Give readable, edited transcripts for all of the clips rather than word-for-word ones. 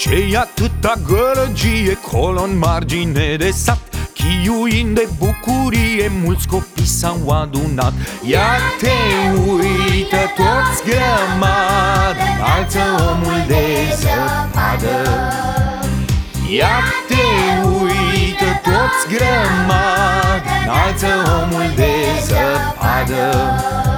Ce-i atâta gălăgie colo în margine de sat? Chiuind de bucurie, mulți copii s-au adunat. Ia te uită toți grămadă, înalță omul de zăpadă. Ia te uită toți grămadă, înalță omul de zăpadă.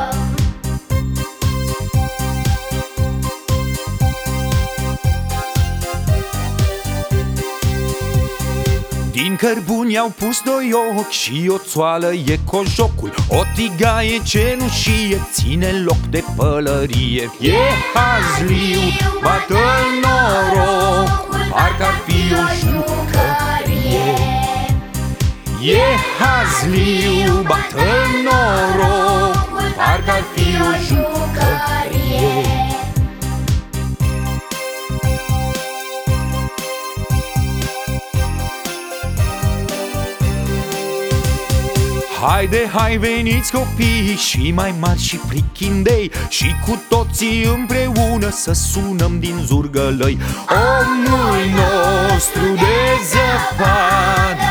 Din cărbuni au pus doi ochi și o țoală e cojocul. O tigaie cenușie ține loc de pălărie. E hazliu, bată-l norocul, parcă-ar fi o jucărie. E hazliu, bată-l norocul, parcă-ar fi o jucărie. Haide, hai veniți copii și mai mari și prichindei, și cu toții împreună să sunăm din zurgălăi. Omul nostru de zăpadă